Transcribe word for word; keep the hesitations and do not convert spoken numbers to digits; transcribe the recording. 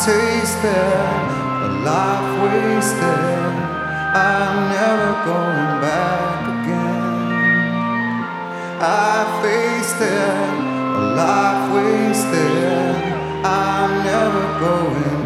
tasted a life wasted. I'm never going back again. I faced it, a life wasted. I'm never going